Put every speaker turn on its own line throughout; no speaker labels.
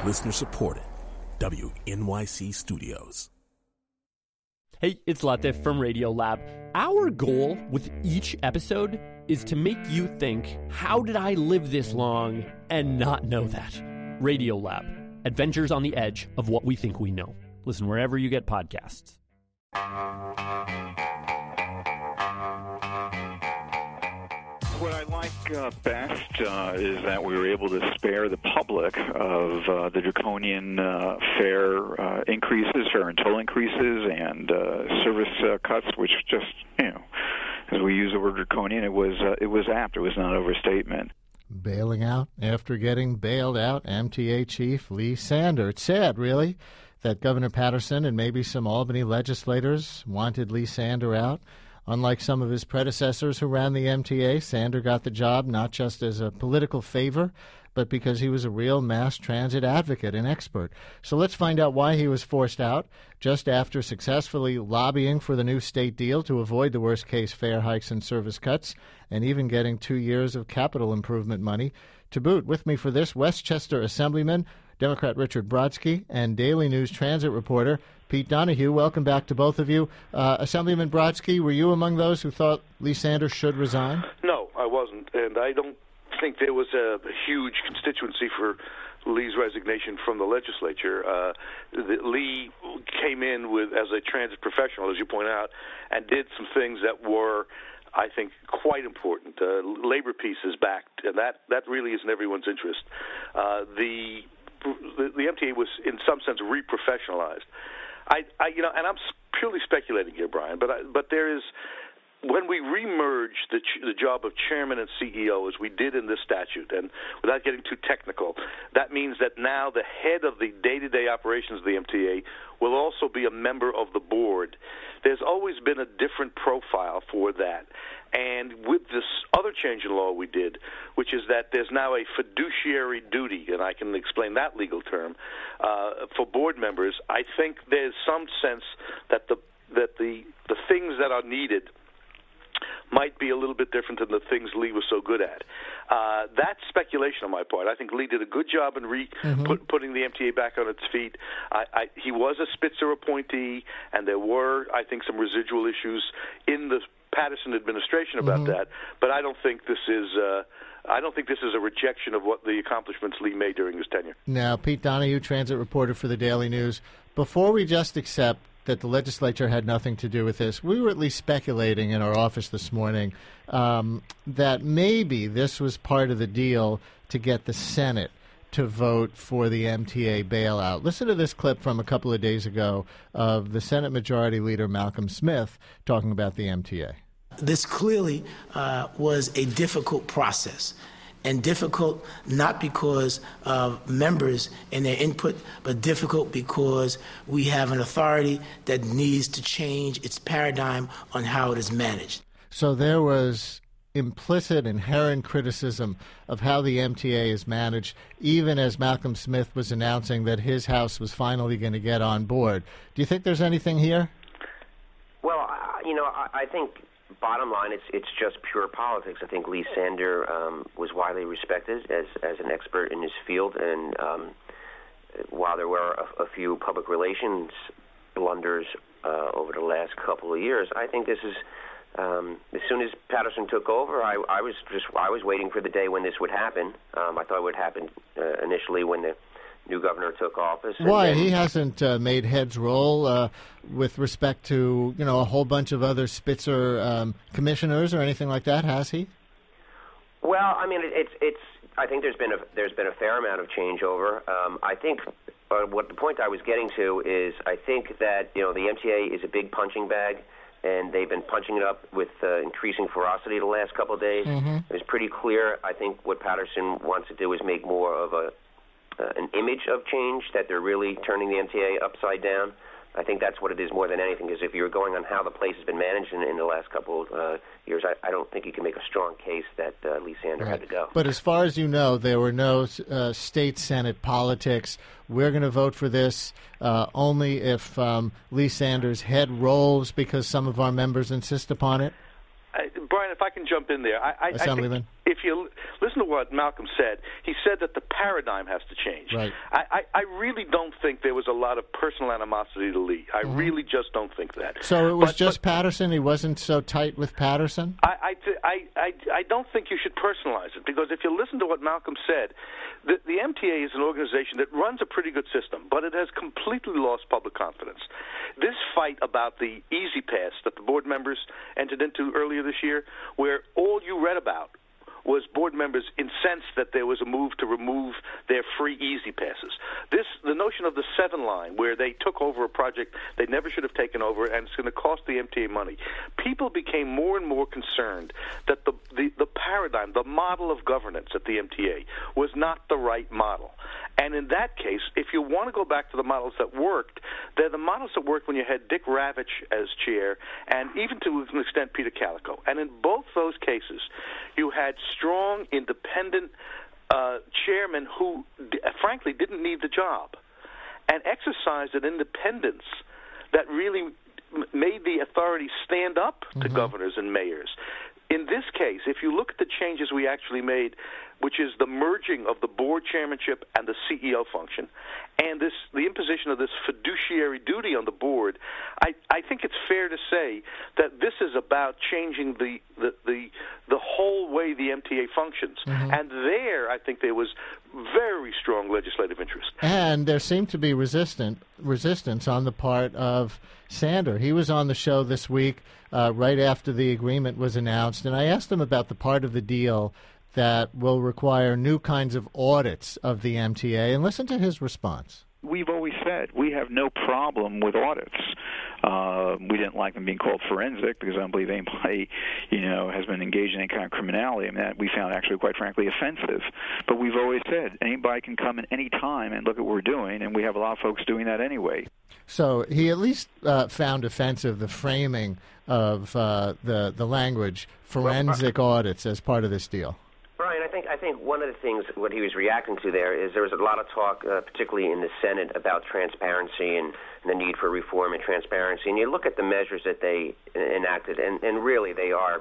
Listener supported. WNYC Studios.
Hey, it's Latif from Radiolab. Our goal with each episode is to make you think, how did I live this long and not know that? Radiolab, adventures on the edge of what we think we know. Listen wherever you get podcasts.
What I like best is that we were able to spare the public of the draconian fare increases, fare and toll increases, and service cuts, which just, as we use the word draconian, it was apt. It was not overstatement.
Bailing out after getting bailed out, MTA Chief Lee Sander. It's sad, really, that Governor Patterson and maybe some Albany legislators wanted Lee Sander out. Unlike some of his predecessors who ran the MTA, Sander got the job not just as a political favor, but because he was a real mass transit advocate and expert. So let's find out why he was forced out just after successfully lobbying for the new state deal to avoid the worst-case fare hikes and service cuts, and even getting 2 years of capital improvement money to boot. With me for this, Westchester Assemblyman, Democrat Richard Brodsky, and Daily News transit reporter Pete Donahue. Welcome back to both of you. Assemblyman Brodsky, were you among those who thought Lee Sander should resign?
No, I wasn't, and I don't think there was a huge constituency for Lee's resignation from the legislature. Lee came in as a transit professional, as you point out, and did some things that were, I think, quite important. Labor peace is backed, and that really is in everyone's interest. The MTA was, in some sense, reprofessionalized. And I'm purely speculating here, Brian, but there is, when we remerge the job of chairman and CEO, as we did in this statute, and without getting too technical, that means that now the head of the day-to-day operations of the MTA will also be a member of the board. There's always been a different profile for that. And with this other change in law we did, which is that there's now a fiduciary duty, and I can explain that legal term, for board members, I think there's some sense that the things that are needed might be a little bit different than the things Lee was so good at. That's speculation on my part. I think Lee did a good job in putting the MTA back on its feet. He was a Spitzer appointee, and there were, I think, some residual issues in the Patterson administration about that. But I don't think this is a rejection of what the accomplishments Lee made during his tenure. Now,
Pete Donahue, transit reporter for the Daily News. Before we just accept that the legislature had nothing to do with this, we were at least speculating in our office this morning that maybe this was part of the deal to get the Senate to vote for the MTA bailout. Listen to this clip from a couple of days ago of the Senate Majority Leader Malcolm Smith talking about the MTA.
This clearly was a difficult process. And difficult not because of members and their input, but difficult because we have an authority that needs to change its paradigm on how it is managed.
So there was implicit, inherent criticism of how the MTA is managed, even as Malcolm Smith was announcing that his house was finally going to get on board. Do you think there's anything here?
Well, I think bottom line, it's just pure politics. I think Lee Sander was widely respected as an expert in his field, and while there were a few public relations blunders over the last couple of years, I think this is as soon as Patterson took over, I was waiting for the day when this would happen. I thought it would happen initially when the new governor took office.
Why? He hasn't made heads roll with respect to, a whole bunch of other Spitzer commissioners or anything like that, has he?
Well, I mean, I think there's been a fair amount of changeover. I think what the point I was getting to is I think that, the MTA is a big punching bag, and they've been punching it up with increasing ferocity the last couple of days. It was pretty clear. I think what Patterson wants to do is make more of an image of change, that they're really turning the MTA upside down. I think that's what it is more than anything, because if you're going on how the place has been managed in the last couple of years, I don't think you can make a strong case that Lee Sander had to go.
But as far as you know, there were no state Senate politics. We're going to vote for this only if Lee Sander's head rolls because some of our members insist upon it.
Brian, if I can jump in there.
Assemblyman.
if you listen to what Malcolm said, he said that the paradigm has to change.
Right.
I really don't think there was a lot of personal animosity to Lee. I really just don't think that.
So it was just Patterson? He wasn't so tight with Patterson?
I don't think you should personalize it, because if you listen to what Malcolm said, the MTA is an organization that runs a pretty good system, but it has completely lost public confidence. This fight about the Easy Pass that the board members entered into earlier this year, where all you read about was board members incensed that there was a move to remove their free Easy Passes. The notion of the 7 line, where they took over a project they never should have taken over, and it's going to cost the MTA money. People became more and more concerned that the paradigm, the model of governance at the MTA was not the right model. And in that case, if you want to go back to the models that worked, they're the models that worked when you had Dick Ravitch as chair, and even to an extent Peter Calico. And in both those cases, you had strong, independent chairmen who, frankly, didn't need the job, and exercised an independence that really made the authority stand up to governors and mayors. In this case, if you look at the changes we actually made, which is the merging of the board chairmanship and the CEO function, and the imposition of this fiduciary duty on the board, I think it's fair to say that this is about changing the whole way the MTA functions. And there, I think there was very strong legislative interest.
And there seemed to be resistance on the part of Sander. He was on the show this week right after the agreement was announced, and I asked him about the part of the deal that will require new kinds of audits of the MTA, and listen to his response.
We've always said we have no problem with audits. We didn't like them being called forensic because I don't believe anybody, has been engaged in any kind of criminality. I mean, that we found actually, quite frankly, offensive. But we've always said anybody can come in any time and look at what we're doing, and we have a lot of folks doing that anyway.
So he at least found offensive the framing of the language, forensic audits, as part of this deal.
Brian, I think one of the things what he was reacting to there is there was a lot of talk, particularly in the Senate, about transparency and the need for reform and transparency. And you look at the measures that they enacted, and really they are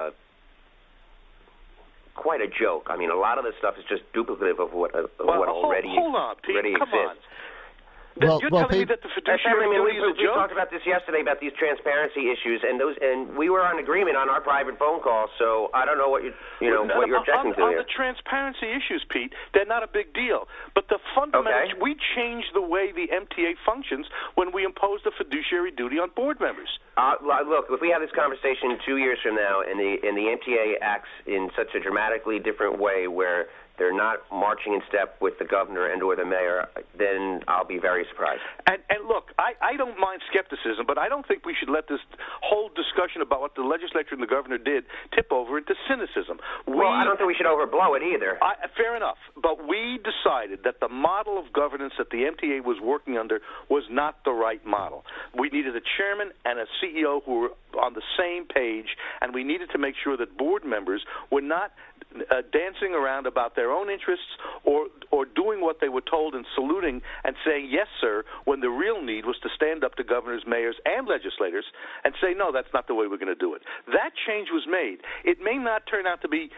quite a joke. I mean, a lot of this stuff is just duplicative of what already
hold on, Pete,
already
come
exists.
On. You're telling me that the fiduciary duty is a joke?
We talked about this yesterday, about these transparency issues, and we were on agreement on our private phone call. So I don't know what what you're objecting to
here. On
here.
the transparency issues, Pete, they're not a big deal. But the fundamental, we changed the way the MTA functions when we imposed a fiduciary duty on board members.
Look, if we have this conversation 2 years from now, and the MTA acts in such a dramatically different way, where they're not marching in step with the governor and or the mayor, then I'll be very surprised.
And look, I don't mind skepticism, but I don't think we should let this whole discussion about what the legislature and the governor did tip over into cynicism.
I don't think we should overblow it either.
Fair enough. But we decided that the model of governance that the MTA was working under was not the right model. We needed a chairman and a CEO who were on the same page, and we needed to make sure that board members were not dancing around about their own interests or doing what they were told and saluting and saying, yes, sir, when the real need was to stand up to governors, mayors, and legislators and say, no, that's not the way we're going to do it. That change was made. It may not turn out to be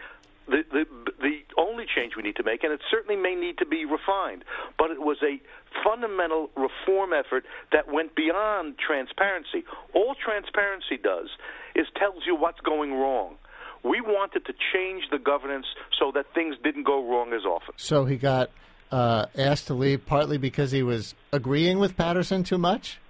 the only change we need to make, and it certainly may need to be refined, but it was a fundamental reform effort that went beyond transparency. All transparency does is tells you what's going wrong. We wanted to change the governance so that things didn't go wrong as often.
So he got asked to leave partly because he was agreeing with Patterson too much?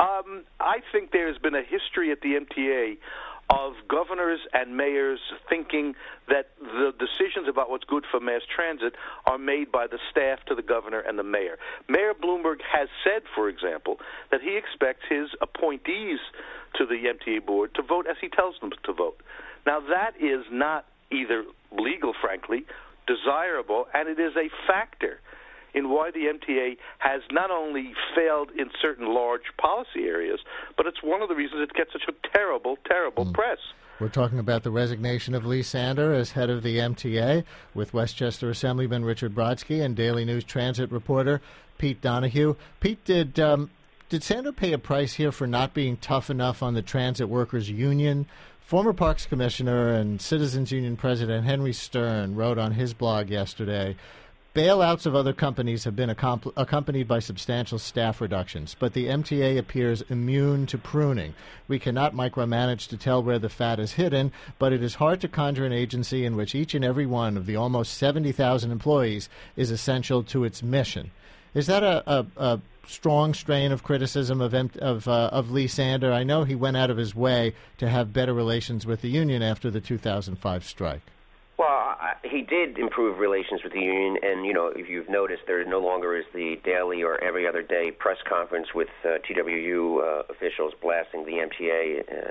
I think there's been a history at the MTA of governors and mayors thinking that the decisions about what's good for mass transit are made by the staff to the governor and the mayor. Mayor Bloomberg has said, for example, that he expects his appointees to the MTA board to vote as he tells them to vote. Now, that is not either legal, frankly, desirable, and it is a factor in why the MTA has not only failed in certain large policy areas, but it's one of the reasons it gets such a terrible, terrible press.
We're talking about the resignation of Lee Sander as head of the MTA with Westchester Assemblyman Richard Brodsky and Daily News Transit reporter Pete Donahue. Pete, did Sander pay a price here for not being tough enough on the transit workers' union, Former Parks Commissioner and Citizens Union President Henry Stern wrote on his blog yesterday, bailouts of other companies have been accompanied by substantial staff reductions, but the MTA appears immune to pruning. We cannot micromanage to tell where the fat is hidden, but it is hard to conjure an agency in which each and every one of the almost 70,000 employees is essential to its mission. Is that a strong strain of criticism of Lee Sander? I know he went out of his way to have better relations with the union after the 2005 strike.
Well, he did improve relations with the union, and, if you've noticed, there no longer is the daily or every other day press conference with TWU officials blasting the MTA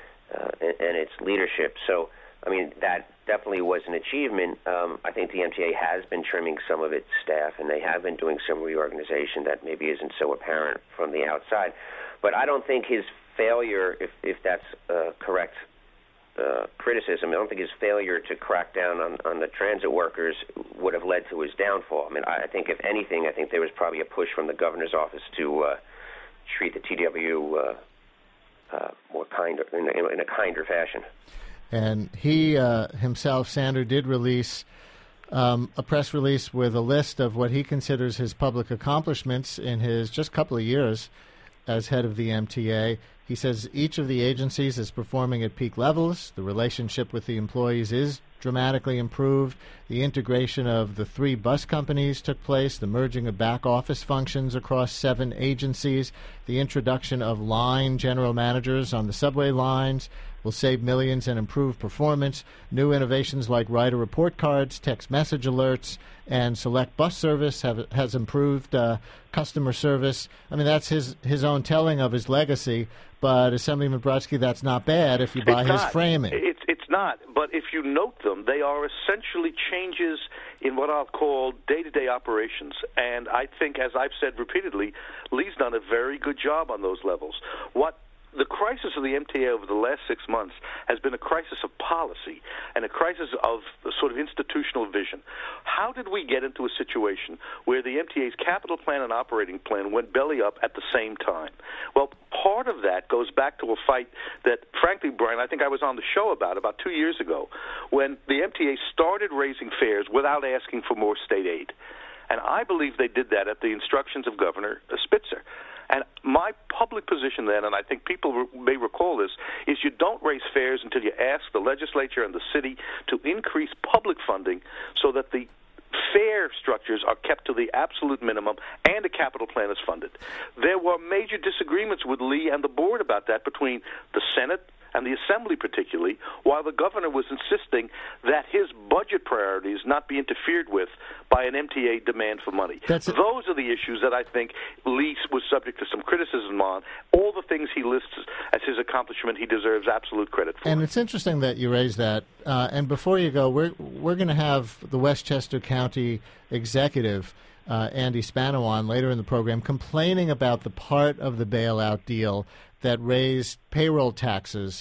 and its leadership. So, that definitely was an achievement. I think the MTA has been trimming some of its staff, and they have been doing some reorganization that maybe isn't so apparent from the outside. But I don't think his failure, if that's correct criticism, I don't think his failure to crack down on the transit workers would have led to his downfall. I think, if anything, there was probably a push from the governor's office to treat the TWU more in a kinder fashion.
And he himself, Sander, did release a press release with a list of what he considers his public accomplishments in his just couple of years as head of the MTA. He says each of the agencies is performing at peak levels. The relationship with the employees is dramatically improved. The integration of the 3 bus companies took place, the merging of back office functions across 7 agencies, the introduction of line general managers on the subway lines will save millions and improve performance. New innovations like rider report cards, text message alerts, and select bus service has improved customer service. That's his own telling of his legacy, but Assemblyman Brodsky, that's not bad if you buy his framing.
It's not, but if you note them, they are essentially changes in what I'll call day-to-day operations. And I think, as I've said repeatedly, Lee's done a very good job on those levels. The crisis of the MTA over the last 6 months has been a crisis of policy and a crisis of sort of institutional vision. How did we get into a situation where the MTA's capital plan and operating plan went belly up at the same time? Well, part of that goes back to a fight that, frankly, Brian, I think I was on the show about 2 years ago, when the MTA started raising fares without asking for more state aid. And I believe they did that at the instructions of Governor Spitzer. And my public position then, and I think people may recall this, is you don't raise fares until you ask the legislature and the city to increase public funding so that the fare structures are kept to the absolute minimum and a capital plan is funded. There were major disagreements with Lee and the board about that between the Senate and the Assembly particularly, while the governor was insisting that his budget priorities not be interfered with by an MTA demand for money. Those are the issues that I think Lee was subject to some criticism on. All the things he lists as his accomplishment, he deserves absolute credit for.
And it's interesting that you raise that. And before you go, we're going to have the Westchester County executive, Andy Spano, on later in the program, complaining about the part of the bailout deal that raised payroll taxes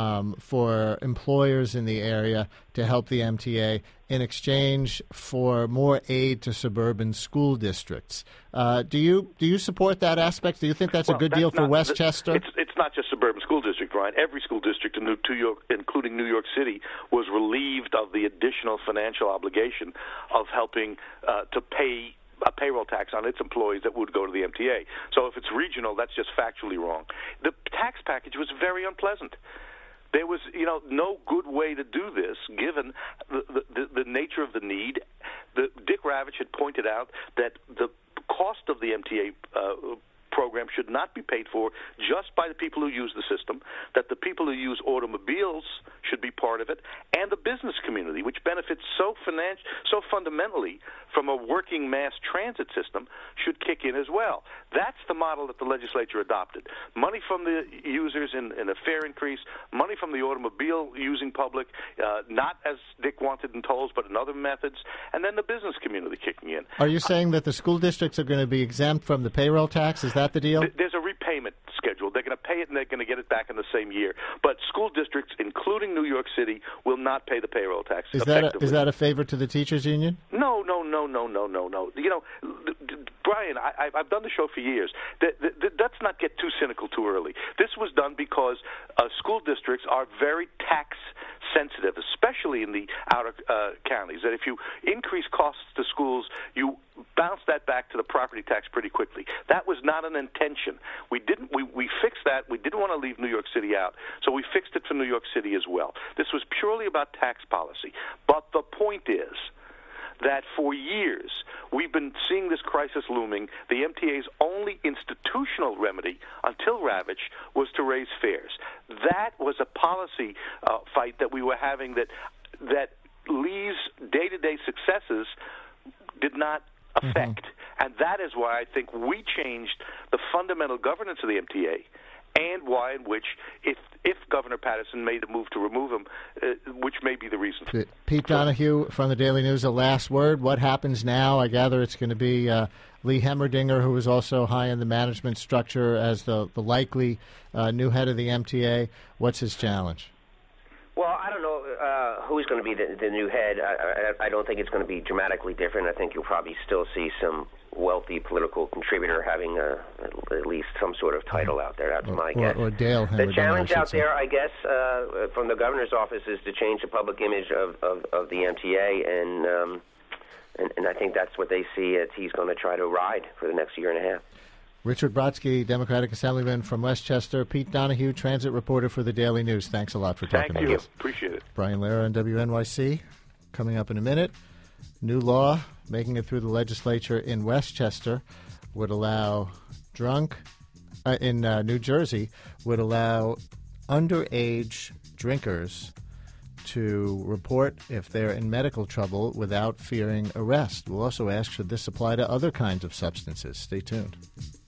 for employers in the area to help the MTA in exchange for more aid to suburban school districts. Do you support that aspect? Do you think that's a good deal for Westchester?
It's not just suburban school district, Ryan. Every school district in New York, including New York City, was relieved of the additional financial obligation of helping to pay a payroll tax on its employees that would go to the MTA. So if it's regional, that's just factually wrong. The tax package was very unpleasant. There was, no good way to do this, given the nature of the need. Dick Ravitch had pointed out that the cost of the MTA program should not be paid for just by the people who use the system, that the people who use automobiles should be part of it, and the business community, which benefits so fundamentally from a working mass transit system, should kick in as well. That's the model that the legislature adopted. Money from the users in a fare increase, money from the automobile using public, not as Dick wanted in tolls, but in other methods, and then the business community kicking in.
Are you saying that the school districts are going to be exempt from the payroll tax? Is that the deal?
There's a repayment schedule. They're going to pay it and they're going to get it back in the same year. But school districts, including New York City, will not pay the payroll tax. Is
that a favor to the teachers union?
No. Brian, I've done the show for years. Let's not get too cynical too early. This was done because school districts are very tax sensitive, especially in the outer counties, that if you increase costs to schools, you bounce that back to the property tax pretty quickly. That was not an intention. We fixed that. We didn't want to leave New York City out, so we fixed it for New York City as well. This was purely about tax policy. But the point is that for years we've been seeing this crisis looming. The MTA's only institutional remedy until Ravitch was to raise fares. That was a policy fight that we were having that Lee's day-to-day successes did not affect. And that is why I think we changed the fundamental governance of the MTA, and why in which, if Governor Paterson made a move to remove him, which may be the reason.
Pete Donahue from the Daily News, a last word. What happens now? I gather it's going to be Lee Hemmerdinger, who is also high in the management structure, as the likely new head of the MTA. What's his challenge?
Well, I don't know who's going to be the new head. I don't think it's going to be dramatically different. I think you'll probably still see some wealthy political contributor having at least some sort of title out there. That's my guess.
Or Dale Hemmerdinger,
the challenge out there, I guess, from the governor's office is to change the public image of the MTA, and I think that's what they see as he's going to try to ride for the next year and a half.
Richard Brodsky, Democratic Assemblyman from Westchester. Pete Donahue, transit reporter for the Daily News. Thanks a lot for talking to us.
Appreciate it.
Brian Lehrer on WNYC. Coming up in a minute. New law making it through the legislature in Westchester would allow in New Jersey would allow underage drinkers to report if they're in medical trouble without fearing arrest. We'll also ask, should this apply to other kinds of substances? Stay tuned.